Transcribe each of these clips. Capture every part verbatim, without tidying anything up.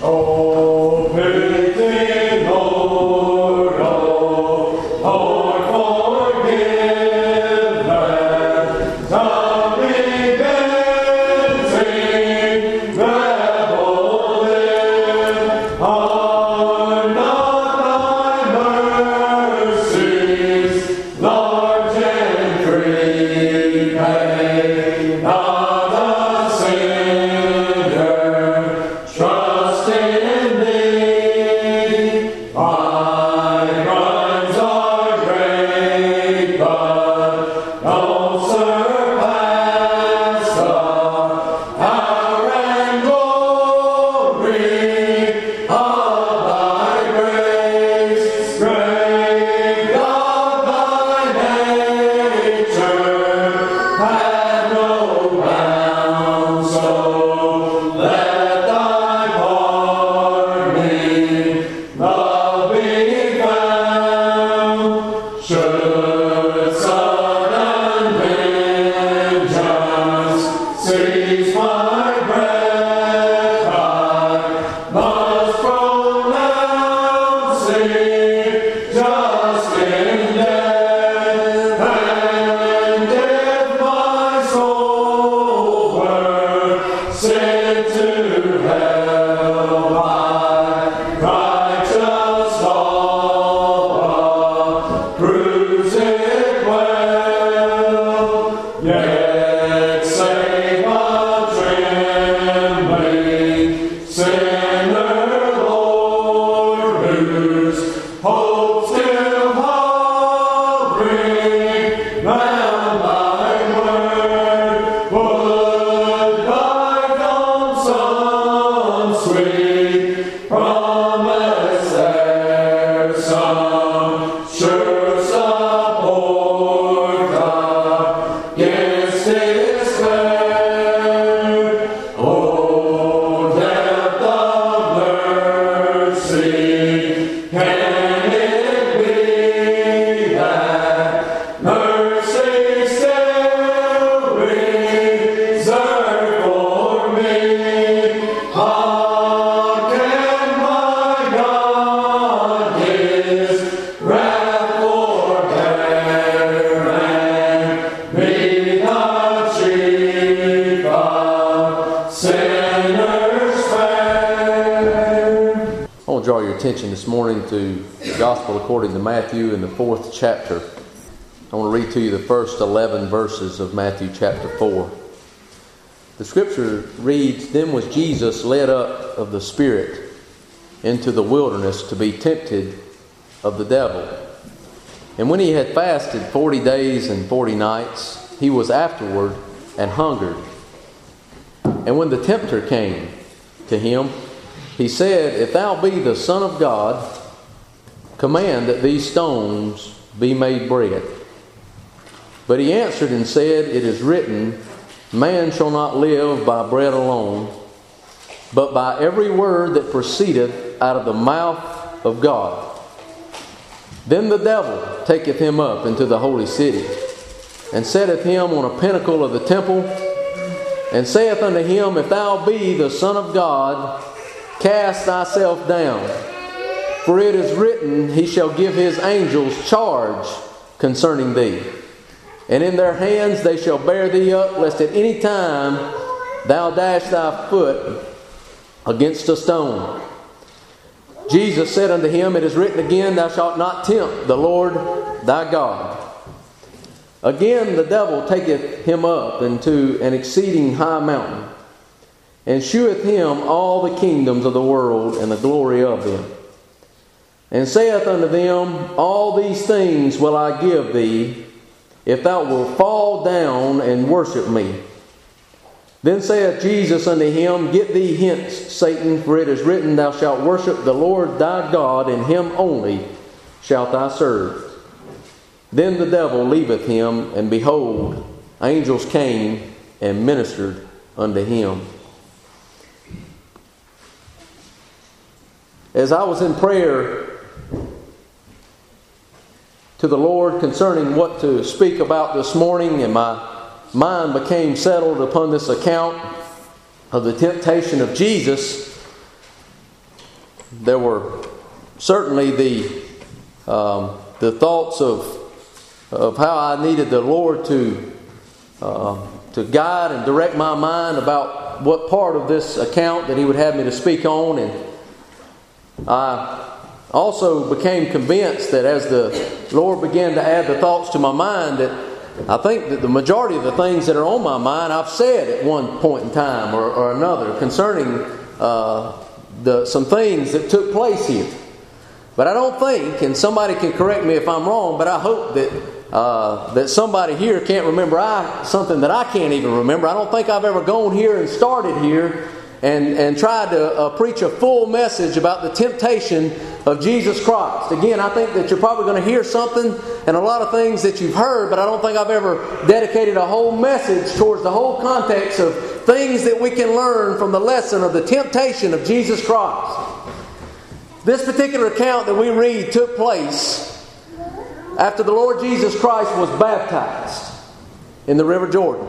Oh, pity, Lord, oh, Lord, forgive that some repenting rebel live. Are not thy mercies large and free? May not the sinner trust in thee. My crimes are great, but no surpass the power and glory of thy grace. Great God, thy nature hath no bounds, so let thy pardoning love be found. Should sudden vengeance seize my breath, I must pronounce thee just in death. And if my soul were sent to hell, my righteous law proves it well. Yet save a trembling sinner, Lord, whose hope still hovering round thy word. Would thy constant sweet promise there some sure support against despair? Oh, depth of mercy, can it be that mercy still reserved for me? How can my God His wrath forbear and be the chief of sinners fair? I want to draw your attention this morning to the Gospel according to Matthew in the fourth chapter. I want to read to you the first eleven verses of Matthew chapter four. The scripture reads, Then was Jesus led up of the Spirit into the wilderness to be tempted of the devil. And when he had fasted forty days and forty nights, he was afterward and hungered. And when the tempter came to him, he said, If thou be the Son of God, command that these stones be made bread. But he answered and said, It is written, Man shall not live by bread alone, but by every word that proceedeth out of the mouth of God. Then the devil taketh him up into the holy city, and setteth him on a pinnacle of the temple, and saith unto him, If thou be the Son of God, cast thyself down. For it is written, He shall give His angels charge concerning thee. And in their hands they shall bear thee up, lest at any time thou dash thy foot against a stone. Jesus said unto him, It is written again, Thou shalt not tempt the Lord thy God. Again the devil taketh him up into an exceeding high mountain, and sheweth him all the kingdoms of the world and the glory of them, and saith unto them, All these things will I give thee, if thou wilt fall down and worship me. Then saith Jesus unto him, Get thee hence, Satan, for it is written, Thou shalt worship the Lord thy God, and Him only shalt thou serve. Then the devil leaveth him, and behold, angels came and ministered unto him. As I was in prayer to the Lord concerning what to speak about this morning, and my mind became settled upon this account of the temptation of Jesus, there were certainly the um, the thoughts of of how I needed the Lord to uh, to guide and direct my mind about what part of this account that He would have me to speak on. And I also became convinced that as the Lord began to add the thoughts to my mind, that I think that the majority of the things that are on my mind I've said at one point in time or, or another concerning uh, the some things that took place here. But I don't think, and somebody can correct me if I'm wrong, but I hope that uh, that somebody here can't remember I something that I can't even remember. I don't think I've ever gone here and started here and, and tried to uh, preach a full message about the temptation of Jesus Christ. Again, I think that you're probably going to hear something and a lot of things that you've heard, but I don't think I've ever dedicated a whole message towards the whole context of things that we can learn from the lesson of the temptation of Jesus Christ. This particular account that we read took place after the Lord Jesus Christ was baptized in the River Jordan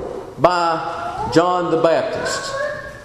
by John the Baptist.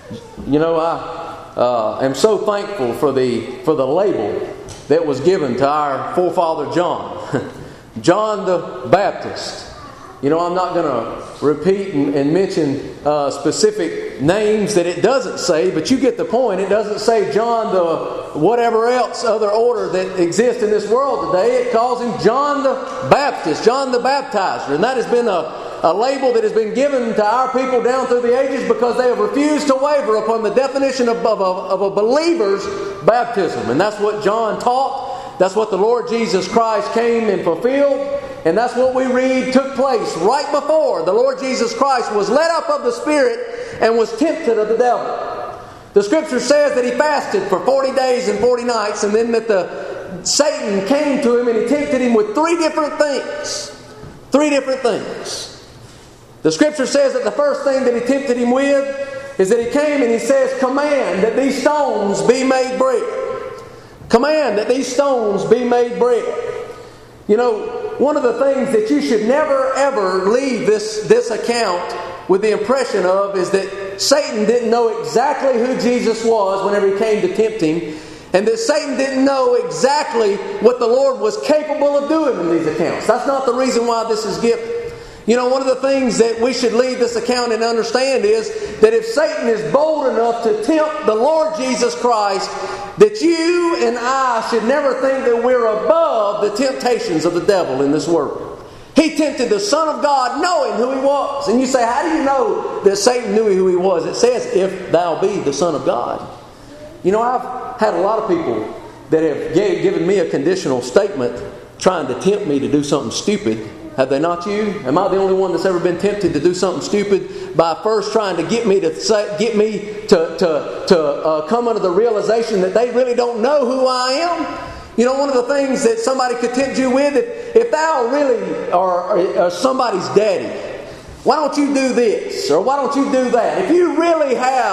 You know, I uh, am so thankful for the for the label that was given to our forefather John. John the Baptist. You know, I'm not going to repeat and, and mention uh, specific names that it doesn't say, but you get the point. It doesn't say John the whatever else other order that exists in this world today. It calls him John the Baptist, John the Baptizer. And that has been a, a label that has been given to our people down through the ages because they have refused to waver upon the definition of, of, of a believer's baptism. And that's what John taught. That's what the Lord Jesus Christ came and fulfilled. And that's what we read took place right before the Lord Jesus Christ was led up of the Spirit and was tempted of the devil. The Scripture says that He fasted for forty days and forty nights, and then that the Satan came to Him and he tempted Him with three different things. Three different things. The Scripture says that the first thing that he tempted Him with is that he came and he says, "Command that these stones be made bread." Command that these stones be made bread. You know, one of the things that you should never ever leave this, this account with the impression of is that Satan didn't know exactly who Jesus was whenever he came to tempt Him, and that Satan didn't know exactly what the Lord was capable of doing in these accounts. That's not the reason why this is given. You know, one of the things that we should leave this account and understand is that if Satan is bold enough to tempt the Lord Jesus Christ, that you and I should never think that we're above the temptations of the devil in this world. He tempted the Son of God knowing who He was. And you say, how do you know that Satan knew who He was? It says, "If thou be the Son of God." You know, I've had a lot of people that have given me a conditional statement trying to tempt me to do something stupid. Have they not you? Am I the only one that's ever been tempted to do something stupid by first trying to get me to say, get me to to to uh, come under the realization that they really don't know who I am? You know, one of the things that somebody could tempt you with, if, if thou really are, are somebody's daddy, why don't you do this or why don't you do that? If you really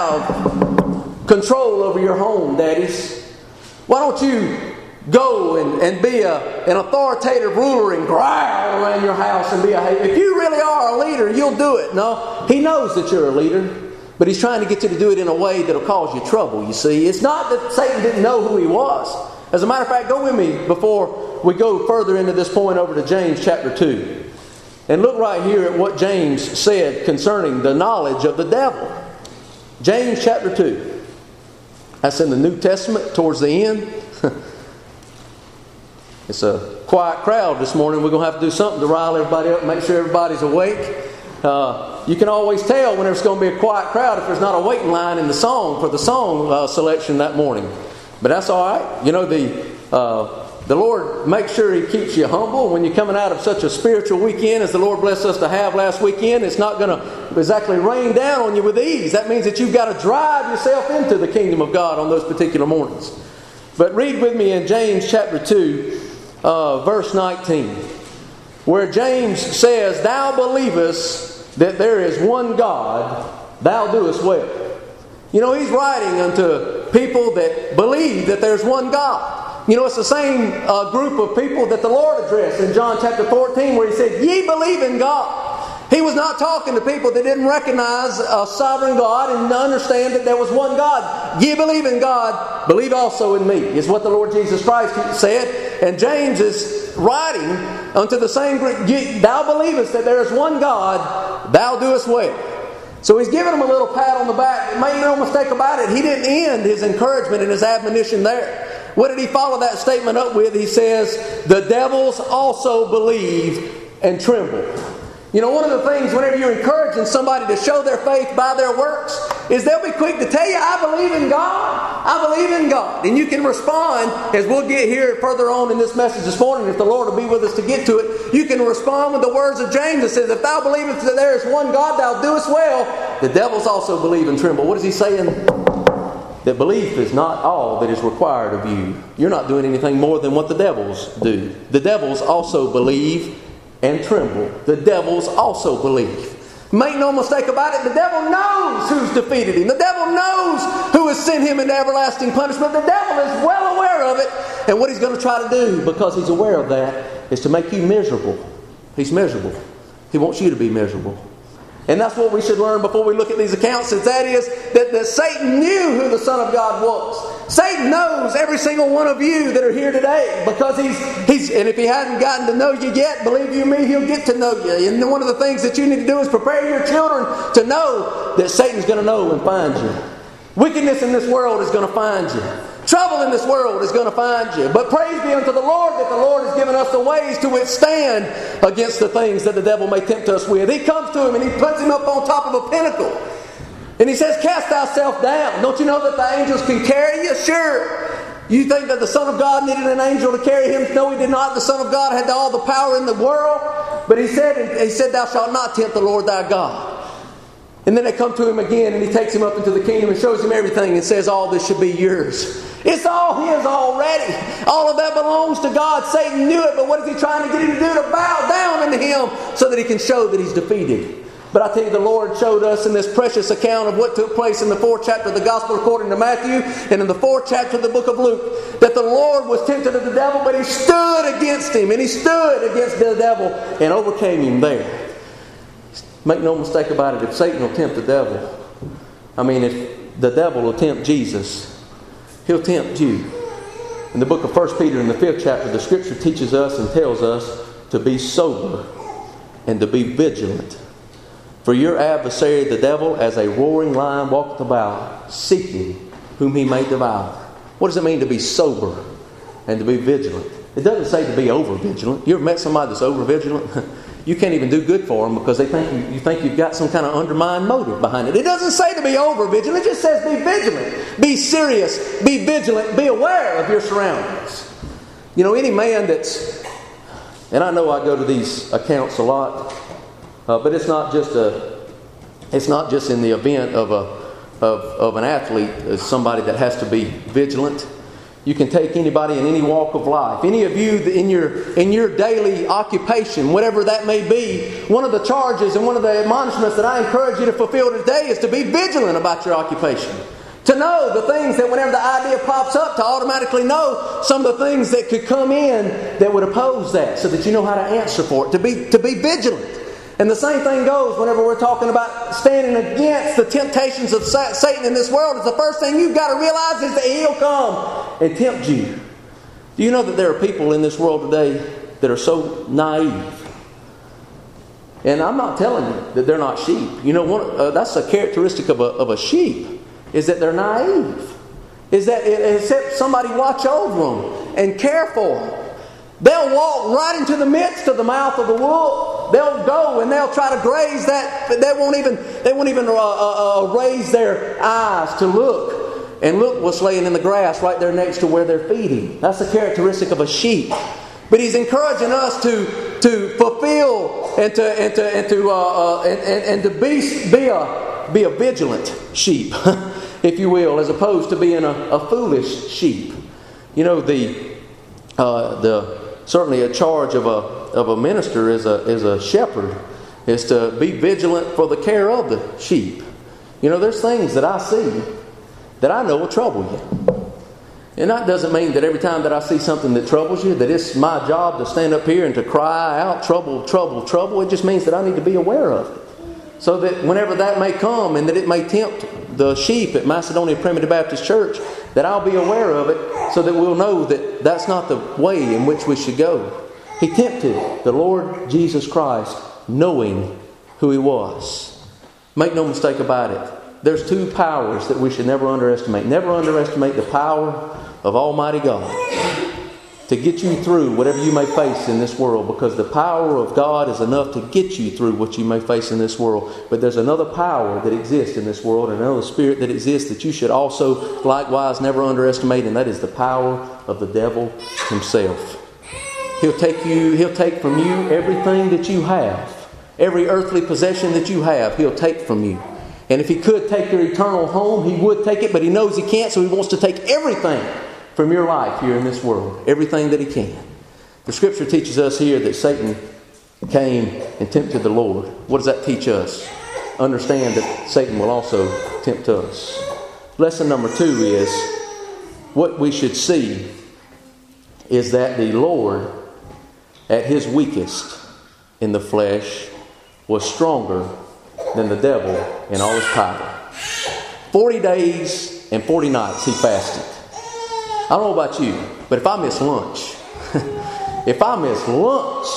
have control over your home, daddies, why don't you go and, and be a, an authoritative ruler and growl around your house and be a... If you really are a leader, you'll do it. No, He knows that you're a leader, but He's trying to get you to do it in a way that'll cause you trouble, you see. It's not that Satan didn't know who he was. As a matter of fact, go with me before we go further into this point over to James chapter two. And look right here at what James said concerning the knowledge of the devil. James chapter two. That's in the New Testament towards the end. It's a quiet crowd this morning. We're going to have to do something to rile everybody up and make sure everybody's awake. Uh, you can always tell when there's going to be a quiet crowd if there's not a waiting line in the song for the song uh, selection that morning. But that's all right. You know, the uh, the Lord makes sure He keeps you humble. When you're coming out of such a spiritual weekend as the Lord blessed us to have last weekend, it's not going to exactly rain down on you with ease. That means that you've got to drive yourself into the kingdom of God on those particular mornings. But read with me in James chapter two. Uh, verse nineteen, where James says, "Thou believest that there is one God, thou doest well." You know, he's writing unto people that believe that there's one God. You know, it's the same uh, group of people that the Lord addressed in John chapter fourteen, where He said, "Ye believe in God." He was not talking to people that didn't recognize a sovereign God and understand that there was one God. Ye believe in God, believe also in me, is what the Lord Jesus Christ said. And James is writing unto the same group, thou believest that there is one God, thou doest well. So he's giving them a little pat on the back. Make no mistake about it, he didn't end his encouragement and his admonition there. What did he follow that statement up with? He says, the devils also believe and tremble. You know, one of the things whenever you're encouraging somebody to show their faith by their works is they'll be quick to tell you, I believe in God. I believe in God. And you can respond, as we'll get here further on in this message this morning, if the Lord will be with us to get to it. You can respond with the words of James that says, if thou believest that there is one God, thou doest well. The devils also believe and tremble. What is he saying? That belief is not all that is required of you. You're not doing anything more than what the devils do. The devils also believe and tremble. The devils also believe. Make no mistake about it, the devil knows who's defeated him. The devil knows who has sent him into everlasting punishment. The devil is well aware of it. And what he's going to try to do, because he's aware of that, is to make you miserable. He's miserable. He wants you to be miserable. And that's what we should learn before we look at these accounts. Is that is that, that Satan knew who the Son of God was. Satan knows every single one of you that are here today, because he's he's and if he hadn't gotten to know you yet, believe you me, he'll get to know you. And one of the things that you need to do is prepare your children to know that Satan's going to know and find you. Wickedness in this world is going to find you. Trouble in this world is going to find you. But praise be unto the Lord that the Lord has given us the ways to withstand against the things that the devil may tempt us with. He comes to him and he puts him up on top of a pinnacle. And he says, cast thyself down. Don't you know that the angels can carry you? Sure. You think that the Son of God needed an angel to carry him? No, he did not. The Son of God had all the power in the world. But he said, he said, thou shalt not tempt the Lord thy God. And then they come to him again and he takes him up into the kingdom and shows him everything and says, all this should be yours. It's all his already. All of that belongs to God. Satan knew it, but what is he trying to get him to do? To bow down unto him so that he can show that he's defeated. But I tell you, the Lord showed us in this precious account of what took place in the fourth chapter of the Gospel according to Matthew and in the fourth chapter of the book of Luke, that the Lord was tempted of the devil, but he stood against him, and he stood against the devil and overcame him there. Make no mistake about it, if Satan will tempt the devil, I mean, if the devil will tempt Jesus, he'll tempt you. In the book of First Peter in the fifth chapter, the Scripture teaches us and tells us to be sober and to be vigilant. For your adversary, the devil, as a roaring lion, walketh about, seeking whom he may devour. What does it mean to be sober and to be vigilant? It doesn't say to be over-vigilant. You ever met somebody that's over-vigilant? You can't even do good for them because they think you, you think you've got some kind of undermined motive behind it. It doesn't say to be over-vigilant. It just says be vigilant. Be serious. Be vigilant. Be aware of your surroundings. You know, any man that's... And I know I go to these accounts a lot. Uh, but it's not just a, it's not just in the event of a of, of an athlete as somebody that has to be vigilant. You can take anybody in any walk of life. Any of you in your in your daily occupation, whatever that may be, one of the charges and one of the admonishments that I encourage you to fulfill today is to be vigilant about your occupation. To know the things that whenever the idea pops up, to automatically know some of the things that could come in that would oppose that, so that you know how to answer for it. To be to be vigilant. And the same thing goes whenever we're talking about standing against the temptations of Satan in this world. Is the first thing you've got to realize is that he'll come and tempt you. Do you know that there are people in this world today that are so naive? And I'm not telling you that they're not sheep. You know, one, uh, that's a characteristic of a, of a sheep, is that they're naive. Is that except somebody watch over them and care for them. They'll walk right into the midst of the mouth of the wolf. They'll go and they'll try to graze that. They won't even they won't even uh, uh, uh, raise their eyes to look and look what's laying in the grass right there next to where they're feeding. That's the characteristic of a sheep. But he's encouraging us to to fulfill and to and to and to uh, uh, and, and, and to be be a be a vigilant sheep, if you will, as opposed to being a, a foolish sheep. You know, the uh, the certainly a charge of a of a minister as a as a shepherd is to be vigilant for the care of the sheep. You know, there's things that I see that I know will trouble you. And that doesn't mean that every time that I see something that troubles you, that it's my job to stand up here and to cry out, trouble, trouble, trouble. It just means that I need to be aware of it. So that whenever that may come and that it may tempt the sheep at Macedonia Primitive Baptist Church, that I'll be aware of it so that we'll know that that's not the way in which we should go. He tempted the Lord Jesus Christ knowing who He was. Make no mistake about it. There's two powers that we should never underestimate. Never underestimate the power of Almighty God to get you through whatever you may face in this world, because the power of God is enough to get you through what you may face in this world. But there's another power that exists in this world, and another spirit that exists that you should also likewise never underestimate, and that is the power of the devil himself. He'll take you, he'll take from you everything that you have. Every earthly possession that you have, he'll take from you. And if he could take your eternal home, he would take it, but he knows he can't, so he wants to take everything from your life here in this world. Everything that he can. The Scripture teaches us here that Satan came and tempted the Lord. What does that teach us? Understand that Satan will also tempt us. Lesson number two is, what we should see is that the Lord, at His weakest in the flesh, was stronger than the devil in all his power. Forty days and forty nights he fasted. I don't know about you, but if I miss lunch, if I miss lunch,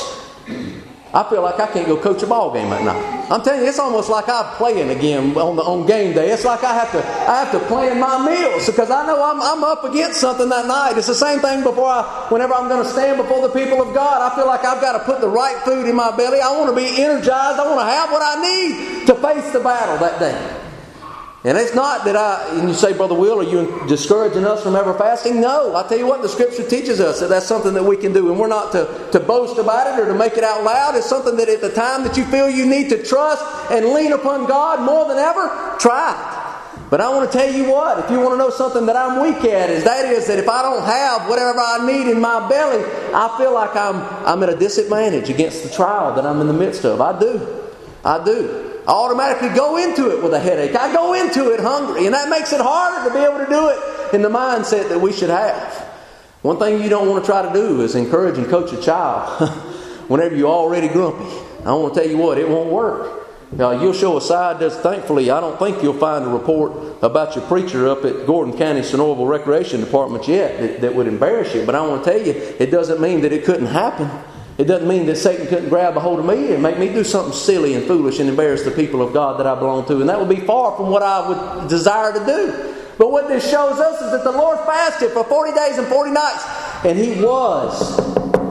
I feel like I can't go coach a ball game at night. I'm telling you, it's almost like I'm playing again on the on game day. It's like I have to I have to plan my meals because I know I'm I'm up against something that night. It's the same thing before I, whenever I'm going to stand before the people of God. I feel like I've got to put the right food in my belly. I want to be energized. I want to have what I need to face the battle that day. And it's not that I, and you say, Brother Will, are you discouraging us from ever fasting? No. I tell you what, the Scripture teaches us that that's something that we can do. And we're not to, to boast about it or to make it out loud. It's something that at the time that you feel you need to trust and lean upon God more than ever, try it. But I want to tell you what, if you want to know something that I'm weak at, is that is that if I don't have whatever I need in my belly, I feel like I'm, I'm at a disadvantage against the trial that I'm in the midst of. I do. I do. I automatically go into it with a headache. I go into it hungry. And that makes it harder to be able to do it in the mindset that we should have. One thing you don't want to try to do is encourage and coach a child whenever you're already grumpy. I want to tell you what, it won't work. Now, you'll show a side that's, thankfully, I don't think you'll find a report about your preacher up at Gordon County Sonoraville Recreation Department yet that, that would embarrass you. But I want to tell you, it doesn't mean that it couldn't happen. It doesn't mean that Satan couldn't grab a hold of me and make me do something silly and foolish and embarrass the people of God that I belong to. And that would be far from what I would desire to do. But what this shows us is that the Lord fasted for forty days and forty nights. And He was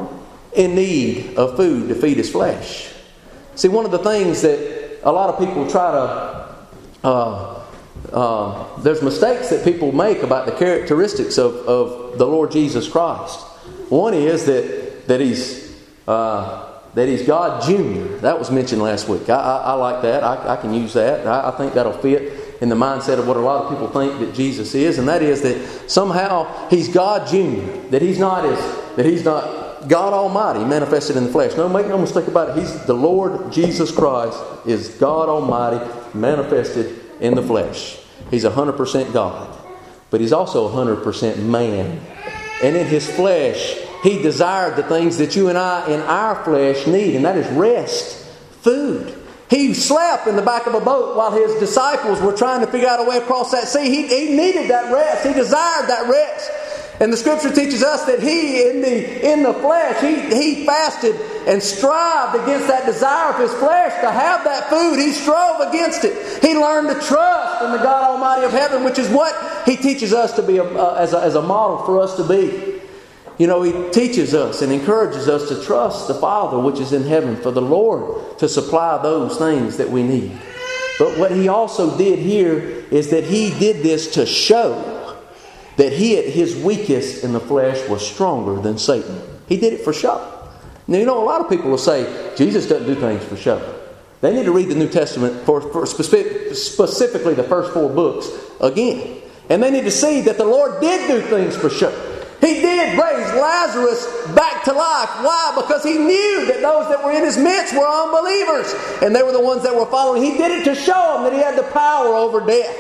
in need of food to feed His flesh. See, one of the things that a lot of people try to... Uh, uh, there's mistakes that people make about the characteristics of, of the Lord Jesus Christ. One is that, that He's... Uh, that He's God Junior That was mentioned last week. I, I, I like that. I, I can use that. I, I think that'll fit in the mindset of what a lot of people think that Jesus is, and that is that somehow He's God Junior That He's not as that He's not God Almighty manifested in the flesh. No, make no mistake about it. He's the Lord Jesus Christ is God Almighty manifested in the flesh. He's a hundred percent God, but He's also a hundred percent man, and in His flesh He desired the things that you and I in our flesh need, and that is rest, food. He slept in the back of a boat while His disciples were trying to figure out a way across that sea. He, he needed that rest. He desired that rest. And the Scripture teaches us that He, in the in the flesh, He, he fasted and strived against that desire of His flesh to have that food. He strove against it. He learned to trust in the God Almighty of heaven, which is what He teaches us to be a, uh, as, a, as a model for us to be. You know, He teaches us and encourages us to trust the Father which is in heaven for the Lord to supply those things that we need. But what He also did here is that He did this to show that He at His weakest in the flesh was stronger than Satan. He did it for show. Now, you know, a lot of people will say, Jesus doesn't do things for show. They need to read the New Testament, for, for specific, specifically the first four books, again. And they need to see that the Lord did do things for show. He did raise Lazarus back to life. Why? Because He knew that those that were in His midst were unbelievers. And they were the ones that were following. He did it to show them that He had the power over death.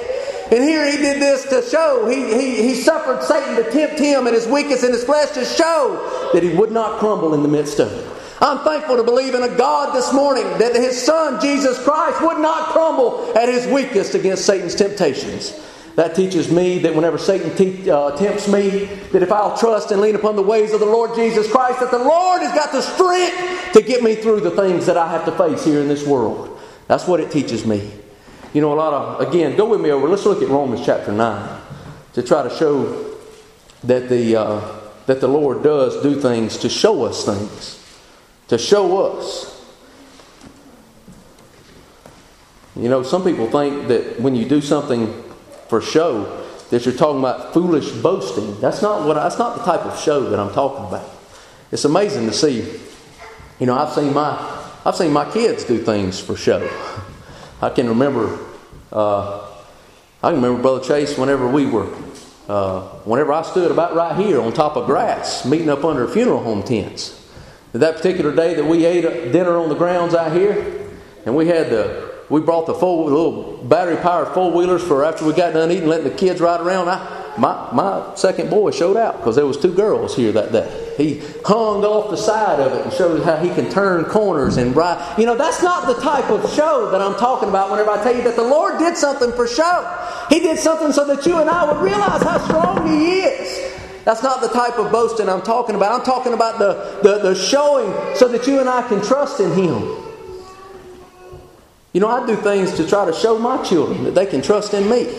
And here he did this to show, he, he, he suffered Satan to tempt him and his weakness in his flesh to show that he would not crumble in the midst of it. I'm thankful to believe in a God this morning that His Son, Jesus Christ, would not crumble at His weakest against Satan's temptations. That teaches me that whenever Satan te- uh, tempts me, that if I'll trust and lean upon the ways of the Lord Jesus Christ, that the Lord has got the strength to get me through the things that I have to face here in this world. That's what it teaches me. You know, a lot of, again, go with me over, let's look at Romans chapter nine to try to show that the, uh, that the Lord does do things to show us things. To show us. You know, some people think that when you do something for show, that you're talking about foolish boasting. That's not what. That's not the type of show that I'm talking about. It's amazing to see. You know, I've seen my I've seen my kids do things for show. I can remember. Uh, I can remember Brother Chase whenever we were. Uh, whenever I stood about right here on top of grass, meeting up under funeral home tents. That particular day that we ate dinner on the grounds out here, and we had the we brought the full little battery powered four wheelers for after we got done eating, letting the kids ride around. I, my my second boy showed out because there was two girls here that day. He hung off the side of it and showed how he can turn corners and ride. You know, that's not the type of show that I'm talking about. Whenever I tell you that the Lord did something for show, He did something so that you and I would realize how strong He is. That's not the type of boasting I'm talking about. I'm talking about the, the, the showing so that you and I can trust in Him. You know, I do things to try to show my children that they can trust in me.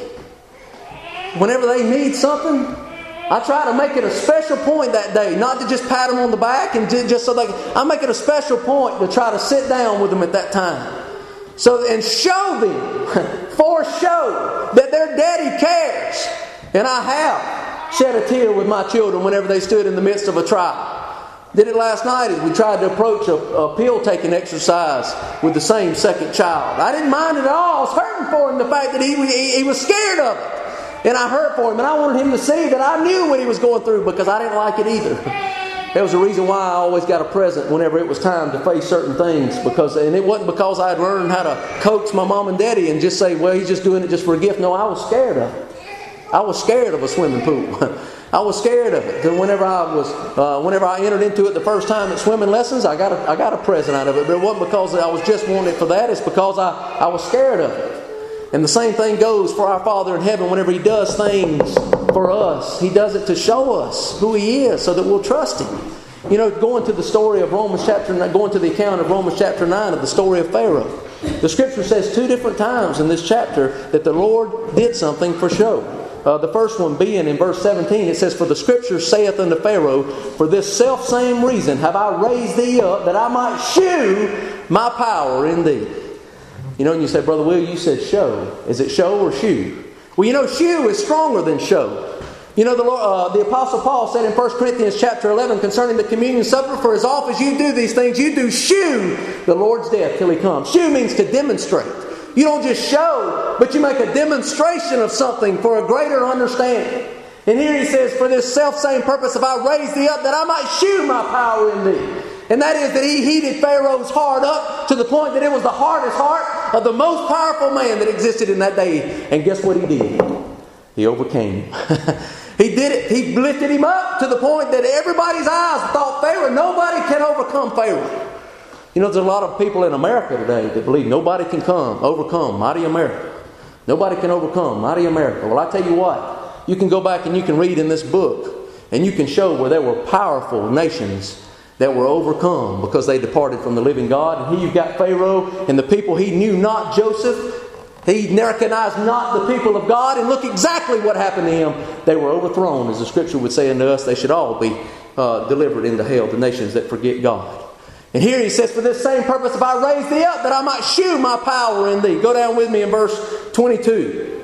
Whenever they need something, I try to make it a special point that day, not to just pat them on the back and just so they can, I make it a special point to try to sit down with them at that time. So, and show them, for show, that their daddy cares. And I have shed a tear with my children whenever they stood in the midst of a trial. Did it last night as we tried to approach a, a pill-taking exercise with the same second child. I didn't mind it at all. I was hurting for him, the fact that he, he, he was scared of it. And I hurt for him. And I wanted him to see that I knew what he was going through because I didn't like it either. There was a reason why I always got a present whenever it was time to face certain things. Because, and it wasn't because I had learned how to coax my mom and daddy and just say, well, he's just doing it just for a gift. No, I was scared of it. I was scared of a swimming pool. I was scared of it. Whenever I was, uh, whenever I entered into it the first time at swimming lessons, I got a, I got a present out of it. But it wasn't because I was just wanting it for that. It's because I, I was scared of it. And the same thing goes for our Father in heaven. Whenever He does things for us, He does it to show us who He is, so that we'll trust Him. You know, going to the story of Romans chapter, going to the account of Romans chapter nine of the story of Pharaoh. The Scripture says two different times in this chapter that the Lord did something for show. Uh, the first one being in verse seventeen, it says, "For the Scripture saith unto Pharaoh, For this selfsame reason have I raised thee up, that I might shew my power in thee." You know, and you say, "Brother Will, you said show. Is it show or shew?" Well, you know, shew is stronger than show. You know, the, Lord, uh, the Apostle Paul said in First Corinthians chapter eleven concerning the communion supper, "For as oft as you do these things, you do shew the Lord's death till He comes." Shew means to demonstrate. You don't just show, but you make a demonstration of something for a greater understanding. And here he says, "For this selfsame purpose have I raised thee up, that I might shew my power in thee." And that is that he heated Pharaoh's heart up to the point that it was the hardest heart of the most powerful man that existed in that day. And guess what he did? He overcame him. He did it. He lifted him up to the point that everybody's eyes thought Pharaoh, nobody can overcome Pharaoh. You know, there's a lot of people in America today that believe nobody can come, overcome mighty America. Nobody can overcome mighty America. Well, I tell you what, you can go back and you can read in this book, and you can show where there were powerful nations that were overcome because they departed from the living God. And here you've got Pharaoh and the people he knew not, Joseph. He recognized not the people of God, and look exactly what happened to him. They were overthrown, as the Scripture would say unto us, they should all be uh, delivered into hell, the nations that forget God. And here he says, "For this same purpose have I raised thee up, that I might shew my power in thee." Go down with me in verse twenty-two.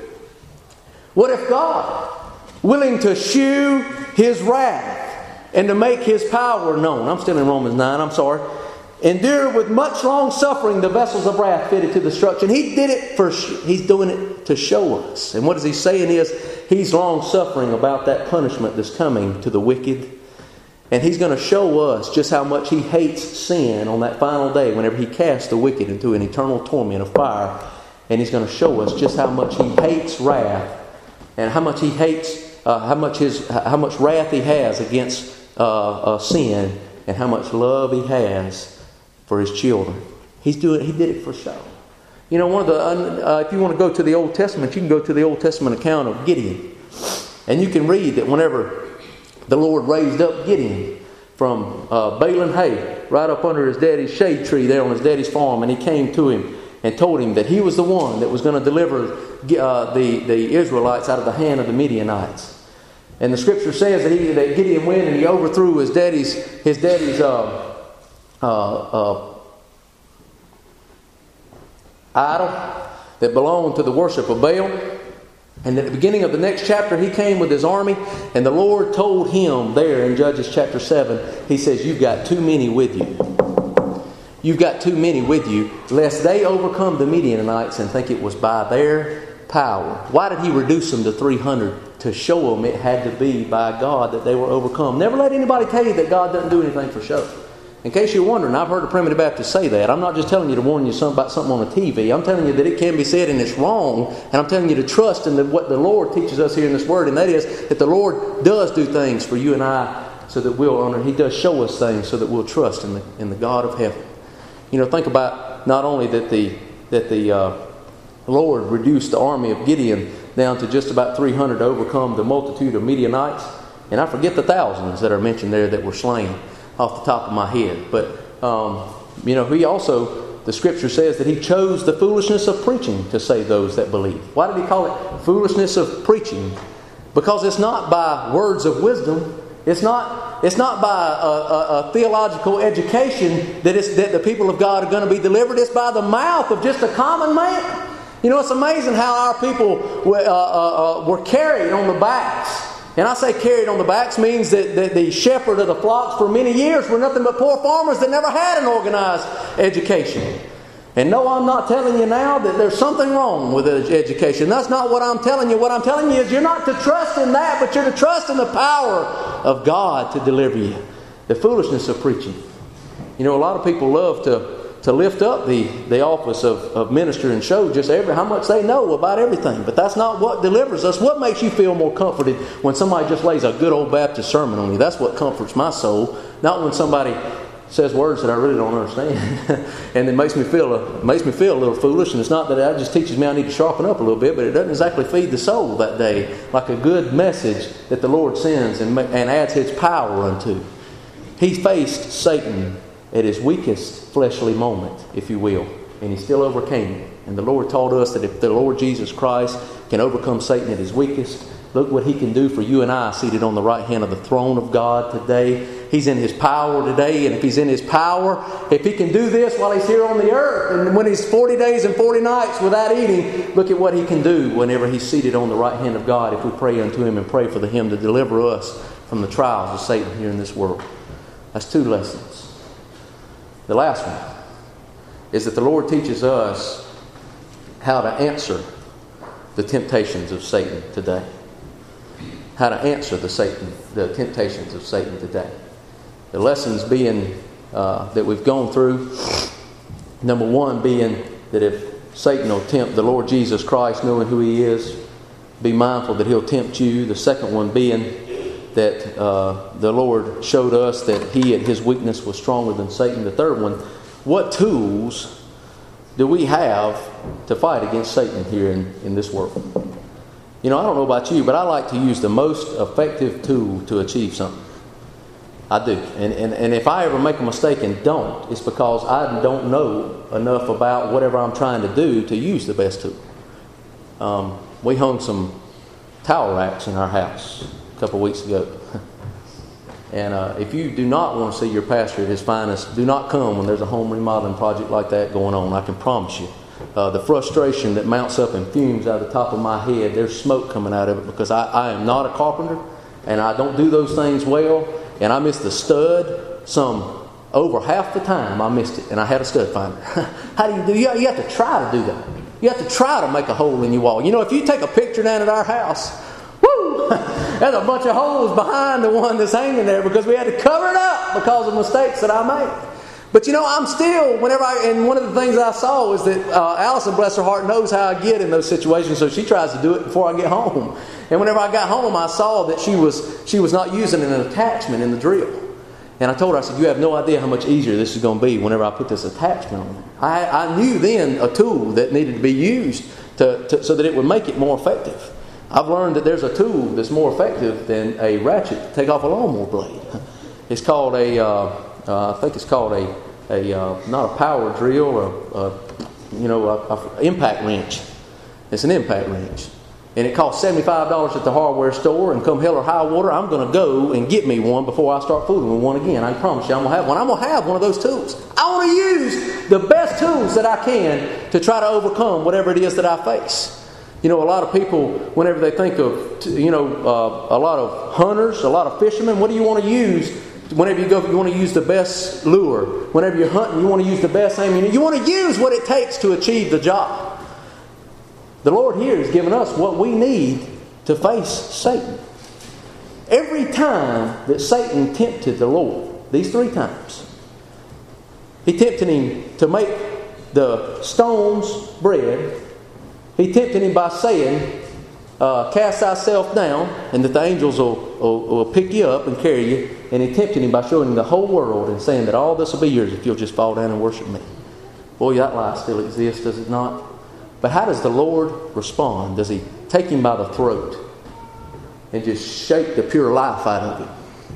What if God, willing to shew His wrath and to make His power known? I'm still in Romans nine, I'm sorry. "Endure with much long suffering the vessels of wrath fitted to destruction." He did it for, He's doing it to show us. And what is He saying is, He's long suffering about that punishment that's coming to the wicked. And He's going to show us just how much He hates sin on that final day whenever He casts the wicked into an eternal torment of fire. And He's going to show us just how much He hates wrath and how much he hates, uh, how much his, how much wrath he has against uh, uh, sin, and how much love he has for his children. He's doing. He did it for show. You know, one of the uh, if you want to go to the Old Testament, you can go to the Old Testament account of Gideon, and you can read that whenever the Lord raised up Gideon from uh, baling hay right up under his daddy's shade tree there on his daddy's farm, and he came to him and told him that he was the one that was going to deliver uh, the, the Israelites out of the hand of the Midianites. And the scripture says that, he, that Gideon went and he overthrew his daddy's his daddy's uh, uh, uh, idol that belonged to the worship of Baal. And at the beginning of the next chapter, he came with his army, and the Lord told him there in Judges chapter seven, he says, you've got too many with you. You've got too many with you, lest they overcome the Midianites and think it was by their power. Why did he reduce them to three hundred? To show them it had to be by God that they were overcome. Never let anybody tell you that God doesn't do anything for show. In case you're wondering, I've heard a Primitive Baptist say that. I'm not just telling you to warn you about something on the T V. I'm telling you that it can be said and it's wrong. And I'm telling you to trust in the, what the Lord teaches us here in this Word. And that is that the Lord does do things for you and I so that we'll honor. He does show us things so that we'll trust in the, in the God of heaven. You know, think about not only that the, that the uh, Lord reduced the army of Gideon down to just about three hundred to overcome the multitude of Midianites. And I forget the thousands that are mentioned there that were slain off the top of my head. But, um, you know, he also, the scripture says that he chose the foolishness of preaching to save those that believe. Why did he call it foolishness of preaching? Because it's not by words of wisdom. It's not, it's not by a, a, a theological education that, it's, that the people of God are going to be delivered. It's by the mouth of just a common man. You know, it's amazing how our people were, uh, uh, uh, were carried on the backs. And I say carried on the backs means that, that the shepherd of the flocks for many years were nothing but poor farmers that never had an organized education. And no, I'm not telling you now that there's something wrong with education. That's not what I'm telling you. What I'm telling you is you're not to trust in that, but you're to trust in the power of God to deliver you. The foolishness of preaching. You know, a lot of people love to to lift up the, the office of, of minister and show just every how much they know about everything. But that's not what delivers us. What makes you feel more comforted when somebody just lays a good old Baptist sermon on you? That's what comforts my soul. Not when somebody says words that I really don't understand. And it makes me feel a, makes me feel a little foolish. And it's not that it just teaches me I need to sharpen up a little bit, but it doesn't exactly feed the soul that day like a good message that the Lord sends and, and adds His power unto. He faced Satan at his weakest fleshly moment, if you will, and he still overcame it. And the Lord taught us that if the Lord Jesus Christ can overcome Satan at his weakest, look what He can do for you and I seated on the right hand of the throne of God today. He's in His power today, and if He's in His power, if He can do this while He's here on the earth, and when He's forty days and forty nights without eating, look at what He can do whenever He's seated on the right hand of God if we pray unto Him and pray for Him to deliver us from the trials of Satan here in this world. That's two lessons. The last one is that the Lord teaches us how to answer the temptations of Satan today. How to answer the Satan, the temptations of Satan today. The lessons being uh, that we've gone through. Number one being that if Satan will tempt the Lord Jesus Christ, knowing who He is, be mindful that he'll tempt you. The second one being that uh, the Lord showed us that He at His weakness was stronger than Satan. The third one, what tools do we have to fight against Satan here in, in this world? You know, I don't know about you, but I like to use the most effective tool to achieve something. I do. And, and, and if I ever make a mistake and don't, it's because I don't know enough about whatever I'm trying to do to use the best tool. Um, we hung some towel racks in our house a couple of weeks ago. And uh, if you do not want to see your pastor at his finest, do not come when there's a home remodeling project like that going on. I can promise you. Uh, the frustration that mounts up and fumes out of the top of my head, there's smoke coming out of it because I, I am not a carpenter and I don't do those things well. And I missed the stud some over half the time I missed it. And I had a stud finder. How do you do? You, you have to try to do that. You have to try to make a hole in your wall. You know, if you take a picture down at our house, woo, there's a bunch of holes behind the one that's hanging there because we had to cover it up because of mistakes that I made. But you know, I'm still, whenever I, and one of the things I saw is that uh, Allison, bless her heart, knows how I get in those situations, so she tries to do it before I get home. And whenever I got home, I saw that she was she was not using an attachment in the drill. And I told her, I said, you have no idea how much easier this is going to be whenever I put this attachment on. I, I knew then a tool that needed to be used to, to, so that it would make it more effective. I've learned that there's a tool that's more effective than a ratchet to take off a lawnmower blade. It's called a, uh, uh, I think it's called a, a uh, not a power drill, or a, a, you know, a, a impact wrench. It's an impact wrench. And it costs seventy-five dollars at the hardware store, and come hell or high water, I'm going to go and get me one before I start fooling with one again. I promise you I'm going to have one. I'm going to have one of those tools. I want to use the best tools that I can to try to overcome whatever it is that I face. You know, a lot of people, whenever they think of, you know, uh, a lot of hunters, a lot of fishermen, what do you want to use? Whenever you go, you want to use the best lure. Whenever you're hunting, you want to use the best ammunition. You want to use what it takes to achieve the job. The Lord here has given us what we need to face Satan. Every time that Satan tempted the Lord, these three times, he tempted him to make the stones bread. He tempted him by saying, uh, cast thyself down, and that the angels will, will, will pick you up and carry you. And he tempted him by showing him the whole world and saying that all this will be yours if you'll just fall down and worship me. Boy, that lie still exists, does it not? But how does the Lord respond? Does he take him by the throat and just shake the pure life out of him?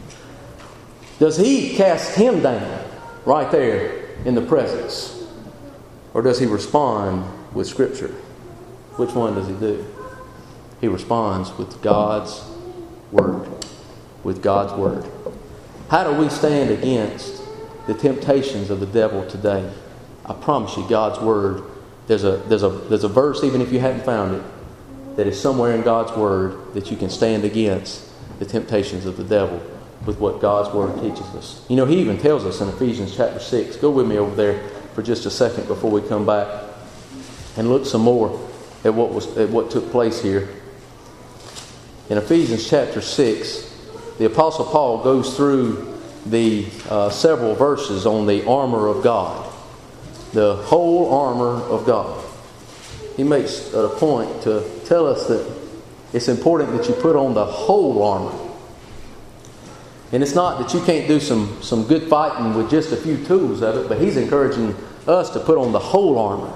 Does he cast him down right there in the presence? Or does he respond with Scripture? Which one does he do? He responds with God's Word. With God's Word. How do we stand against the temptations of the devil today? I promise you, God's Word. There's a there's a there's a verse, even if you hadn't found it, that is somewhere in God's Word that you can stand against the temptations of the devil with what God's Word teaches us. You know, He even tells us in Ephesians chapter six. Go with me over there for just a second before we come back and look some more at what was at what took place here. In Ephesians chapter six, the Apostle Paul goes through the uh, several verses on the armor of God. The whole armor of God. He makes a point to tell us that it's important that you put on the whole armor. And it's not that you can't do some, some good fighting with just a few tools of it, but he's encouraging us to put on the whole armor.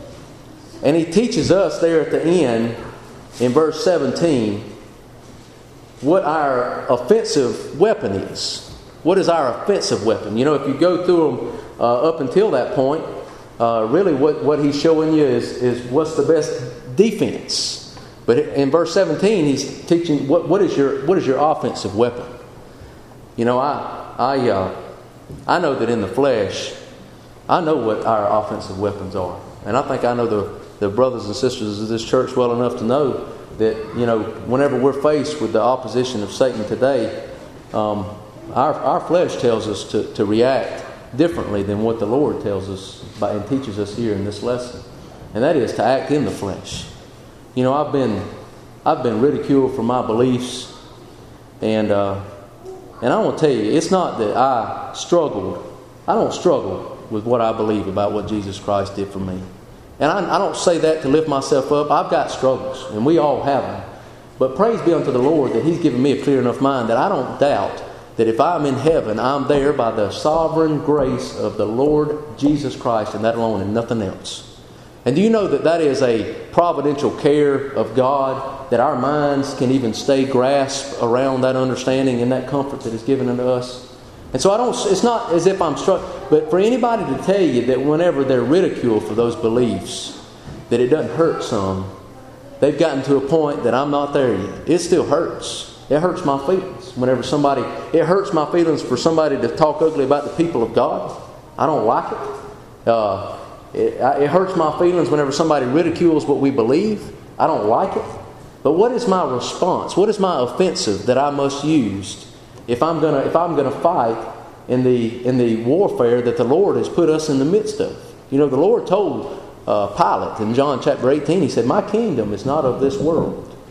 And he teaches us there at the end, in verse seventeen, what our offensive weapon is. What is our offensive weapon? You know, if you go through them uh, up until that point, Uh, really what, what he's showing you is, is what's the best defense. But in verse seventeen, he's teaching what, what is your what is your offensive weapon. You know, I I uh, I know that in the flesh, I know what our offensive weapons are. And I think I know the, the brothers and sisters of this church well enough to know that, you know, whenever we're faced with the opposition of Satan today, um, our, our flesh tells us to, to react differently than what the Lord tells us by, and teaches us here in this lesson, and that is to act in the flesh. You know, I've been I've been ridiculed for my beliefs, and uh, and I want to tell you, it's not that I struggled. I don't struggle with what I believe about what Jesus Christ did for me, and I, I don't say that to lift myself up. I've got struggles, and we all have them. But praise be unto the Lord that He's given me a clear enough mind that I don't doubt that if I'm in heaven, I'm there by the sovereign grace of the Lord Jesus Christ, and that alone and nothing else. And do you know that that is a providential care of God, that our minds can even stay grasped around that understanding and that comfort that is given unto us? And so I don't. It's not as if I'm struck, but for anybody to tell you that whenever they're ridiculed for those beliefs, that it doesn't hurt some, they've gotten to a point that I'm not there yet. It still hurts. It hurts my feelings. Whenever somebody, it hurts my feelings for somebody to talk ugly about the people of God. I don't like it. Uh, it, it hurts my feelings whenever somebody ridicules what we believe. I don't like it. But what is my response? What is my offensive that I must use if I'm gonna if I'm gonna fight in the in the warfare that the Lord has put us in the midst of? You know, the Lord told uh, Pilate in John chapter eighteen. He said, "My kingdom is not of this world."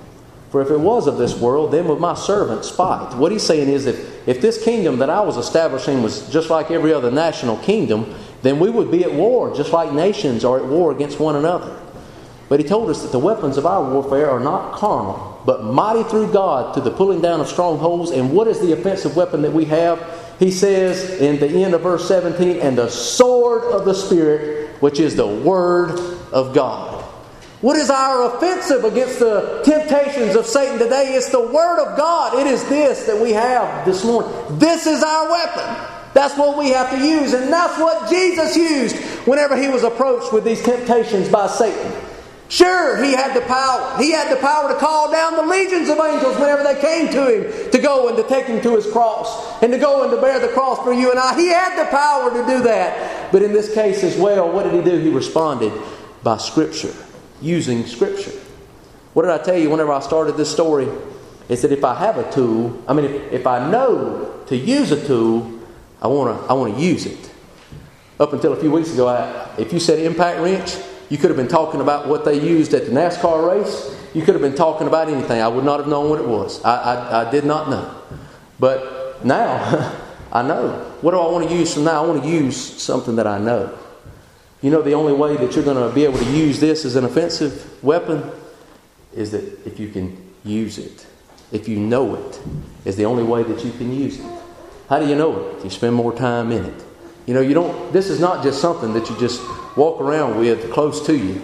For if it was of this world, then would my servant spite. What he's saying is that if this kingdom that I was establishing was just like every other national kingdom, then we would be at war just like nations are at war against one another. But he told us that the weapons of our warfare are not carnal, but mighty through God to the pulling down of strongholds. And what is the offensive weapon that we have? He says in the end of verse seventeen, and the sword of the Spirit, which is the Word of God. What is our offensive against the temptations of Satan today? It's the Word of God. It is this that we have this morning. This is our weapon. That's what we have to use. And that's what Jesus used whenever He was approached with these temptations by Satan. Sure, He had the power. He had the power to call down the legions of angels whenever they came to Him to go and to take Him to His cross and to go and to bear the cross for you and I. He had the power to do that. But in this case as well, what did He do? He responded by Scripture. Using Scripture. What did I tell you whenever I started this story? Is that if I have a tool, I mean, if, if I know to use a tool, I want to I want to use it. Up until a few weeks ago, I, if you said impact wrench, you could have been talking about what they used at the NASCAR race. You could have been talking about anything. I would not have known what it was. I, I, I did not know. But now, I know. What do I want to use from now? I want to use something that I know. You know, the only way that you're going to be able to use this as an offensive weapon is that if you can use it. If you know it, is the only way that you can use it. How do you know it? You spend more time in it. You know, you don't. This is not just something that you just walk around with close to you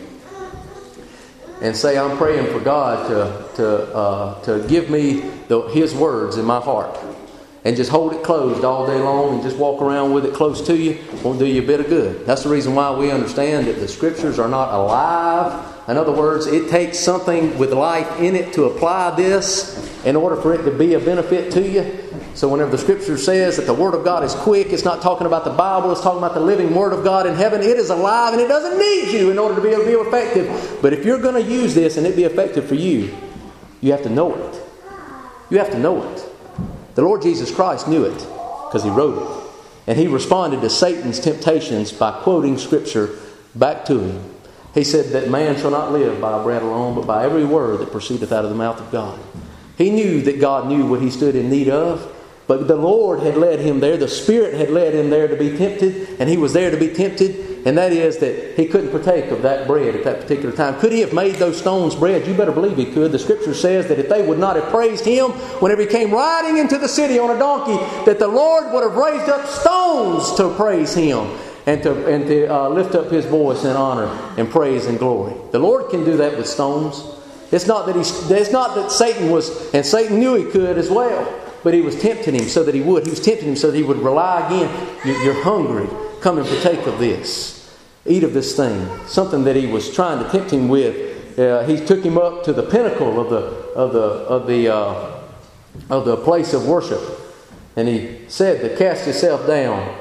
and say, I'm praying for God to to uh, to give me the, His words in my heart. And just hold it closed all day long and just walk around with it close to you won't do you a bit of good. That's the reason why we understand that the Scriptures are not alive. In other words, it takes something with life in it to apply this in order for it to be a benefit to you. So whenever the Scripture says that the Word of God is quick, it's not talking about the Bible, it's talking about the living Word of God in heaven. It is alive and it doesn't need you in order to be able to be effective. But if you're going to use this and it be effective for you, you have to know it. You have to know it. The Lord Jesus Christ knew it because He wrote it. And He responded to Satan's temptations by quoting Scripture back to him. He said that man shall not live by bread alone, but by every word that proceedeth out of the mouth of God. He knew that God knew what he stood in need of. But the Lord had led him there. The Spirit had led him there to be tempted. And he was there to be tempted. And that is that he couldn't partake of that bread at that particular time. Could he have made those stones bread? You better believe he could. The Scripture says that if they would not have praised him whenever he came riding into the city on a donkey, that the Lord would have raised up stones to praise him and to, and to uh, lift up his voice in honor and praise and glory. The Lord can do that with stones. It's not that he, it's not that Satan was, and Satan knew he could as well. But he was tempting him so that he would. He was tempting him so that he would rely again. You're hungry. Come and partake of this. Eat of this thing. Something that he was trying to tempt him with. Uh, he took him up to the pinnacle of the of the of the uh, of the place of worship, and he said to cast yourself down,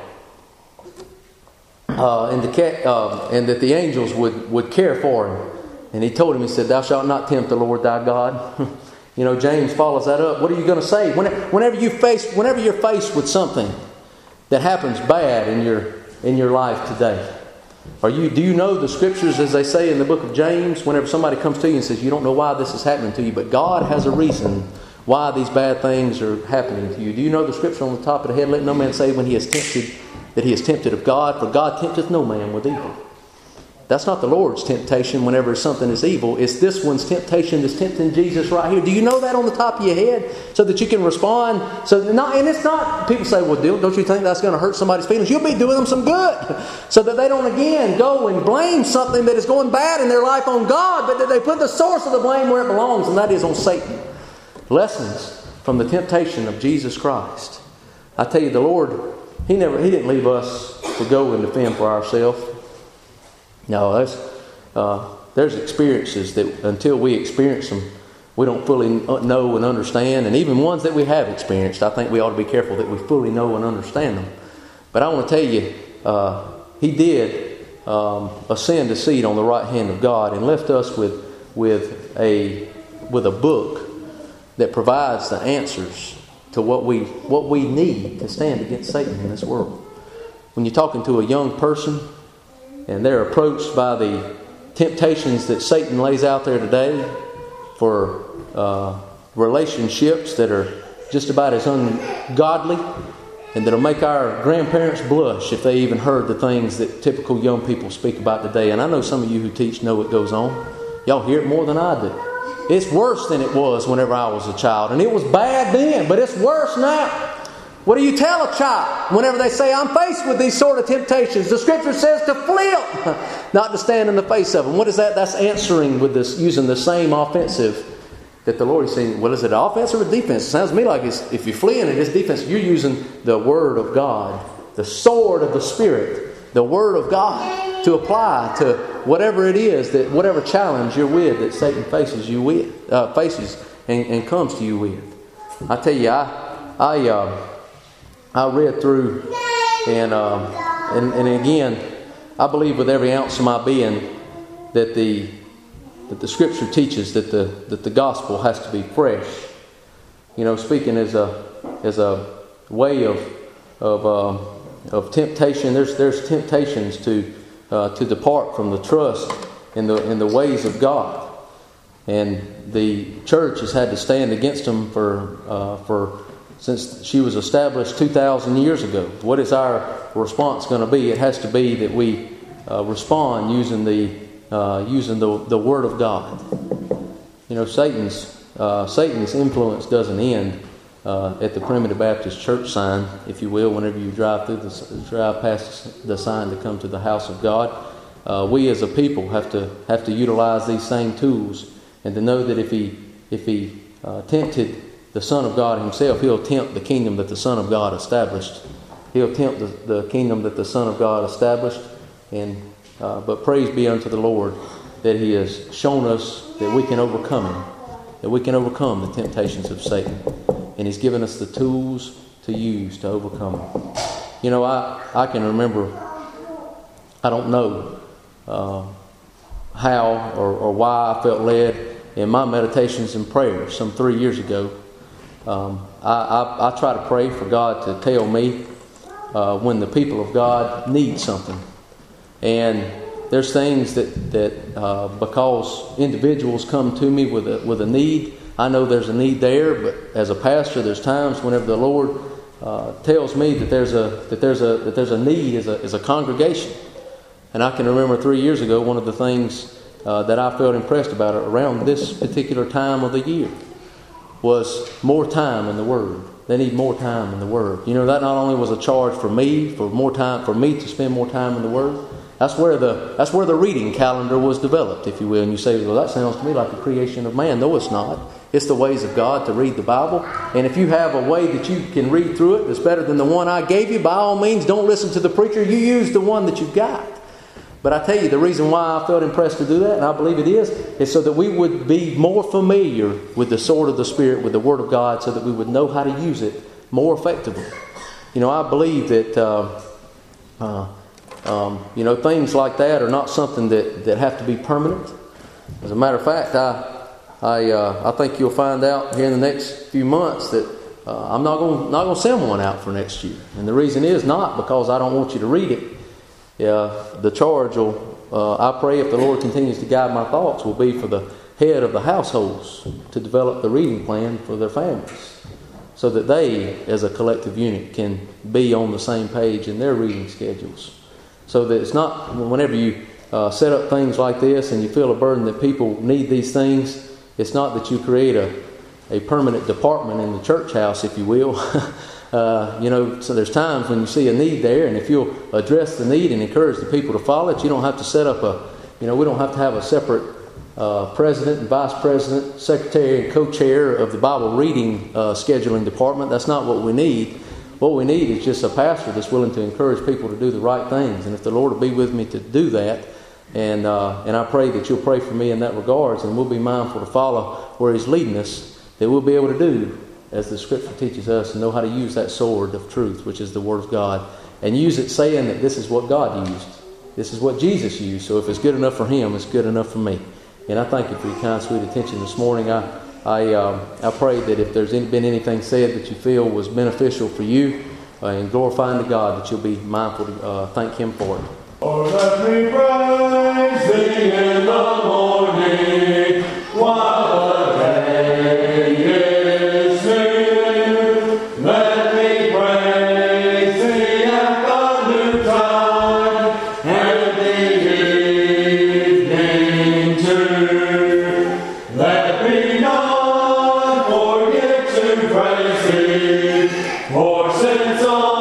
uh, and the cat, uh, and that the angels would would care for him. And he told him, he said, "Thou shalt not tempt the Lord thy God." You know, James follows that up. What are you going to say? Whenever you face, whenever you're faced with something that happens bad in your in your life today, are you? Do you know the Scriptures, as they say in the book of James? Whenever somebody comes to you and says, "You don't know why this is happening to you, but God has a reason why these bad things are happening to you." Do you know the Scripture on the top of the head? Let no man say when he is tempted that he is tempted of God, for God tempteth no man with evil. That's not the Lord's temptation whenever something is evil. It's this one's temptation that's tempting Jesus right here. Do you know that on the top of your head? So that you can respond. So not, and it's not, people say, well, don't you think that's going to hurt somebody's feelings? You'll be doing them some good. So that they don't again go and blame something that is going bad in their life on God, but that they put the source of the blame where it belongs, and that is on Satan. Lessons from the temptation of Jesus Christ. I tell you, the Lord, He never, He didn't leave us to go and defend for ourselves. No, there's, uh, there's experiences that until we experience them, we don't fully know and understand. And even ones that we have experienced, I think we ought to be careful that we fully know and understand them. But I want to tell you, uh, He did um, ascend a seat on the right hand of God and left us with with a with a book that provides the answers to what we what we need to stand against Satan in this world. When you're talking to a young person, and they're approached by the temptations that Satan lays out there today for uh, relationships that are just about as ungodly and that'll make our grandparents blush if they even heard the things that typical young people speak about today. And I know some of you who teach know what goes on. Y'all hear it more than I do. It's worse than it was whenever I was a child. And it was bad then, but it's worse now. What do you tell a child whenever they say, I'm faced with these sort of temptations? The Scripture says to flee, not to stand in the face of them. What is that? That's answering with this, using the same offensive that the Lord is saying. Well, is it offense or a defense? It sounds to me like it's, if you're fleeing it, it's defense. You're using the Word of God, the sword of the Spirit, the Word of God to apply to whatever it is, that whatever challenge you're with that Satan faces you with, uh, faces and, and comes to you with. I tell you, I I uh, I read through and, uh, and and again, I believe with every ounce of my being that the that the Scripture teaches that the that the gospel has to be fresh. You know, speaking as a as a way of of uh, of temptation. There's there's temptations to uh, to depart from the trust in the in the ways of God, and the church has had to stand against them for uh, for since she was established two thousand years ago. What is our response going to be? It has to be that we uh, respond using the uh, using the the Word of God. You know, Satan's uh, Satan's influence doesn't end uh, at the Primitive Baptist Church sign, if you will. Whenever you drive through the drive past the sign to come to the house of God, uh, we as a people have to have to utilize these same tools, and to know that if he if he uh, tempted the Son of God Himself, He'll tempt the kingdom that the Son of God established. He'll tempt the, the kingdom that the Son of God established. And uh, but praise be unto the Lord that He has shown us that we can overcome Him, that we can overcome the temptations of Satan, and He's given us the tools to use to overcome them. You know, I I can remember. I don't know uh, how or, or why I felt led in my meditations and prayers some three years ago. Um, I, I, I try to pray for God to tell me uh, when the people of God need something. And there's things that, that uh, because individuals come to me with a, with a need, I know there's a need there, but as a pastor, there's times whenever the Lord uh, tells me that there's a that there's a that there's a need as a as a congregation. And I can remember three years ago, one of the things uh, that I felt impressed about it around this particular time of the year was more time in the Word. They need more time in the Word. You know, that not only was a charge for me, for more time, for me to spend more time in the Word. That's where the that's where the reading calendar was developed, if you will. And you say, well, that sounds to me like the creation of man. No, it's not. It's the ways of God to read the Bible. And if you have a way that you can read through it that's better than the one I gave you, by all means, don't listen to the preacher. You use the one that you've got. But I tell you, the reason why I felt impressed to do that, and I believe it is, is so that we would be more familiar with the sword of the Spirit, with the Word of God, so that we would know how to use it more effectively. You know, I believe that, uh, uh, um, you know, things like that are not something that, that have to be permanent. As a matter of fact, I I uh, I think you'll find out here in the next few months that uh, I'm not going not going to send one out for next year. And the reason is not because I don't want you to read it. Yeah, the charge will, uh, I pray if the Lord continues to guide my thoughts, will be for the head of the households to develop the reading plan for their families, so that they, as a collective unit, can be on the same page in their reading schedules. So that it's not, whenever you uh, set up things like this and you feel a burden that people need these things, it's not that you create a, a permanent department in the church house, if you will. Uh, you know, so there's times when you see a need there, and if you'll address the need and encourage the people to follow it, you don't have to set up a, you know, we don't have to have a separate uh, president and vice president, secretary and co-chair of the Bible reading uh, scheduling department. That's not what we need. What we need is just a pastor that's willing to encourage people to do the right things. And if the Lord will be with me to do that, and uh, and I pray that you'll pray for me in that regards, and we'll be mindful to follow where He's leading us, that we'll be able to do as the Scripture teaches us, and know how to use that sword of truth, which is the Word of God, and use it saying that this is what God used. This is what Jesus used. So if it's good enough for Him, it's good enough for me. And I thank you for your kind, sweet attention this morning. I I, um, I pray that if there's any, been anything said that you feel was beneficial for you uh, and glorifying to God, that you'll be mindful to uh, thank Him for it. Oh, let me praise Thee in the morning while the day sins on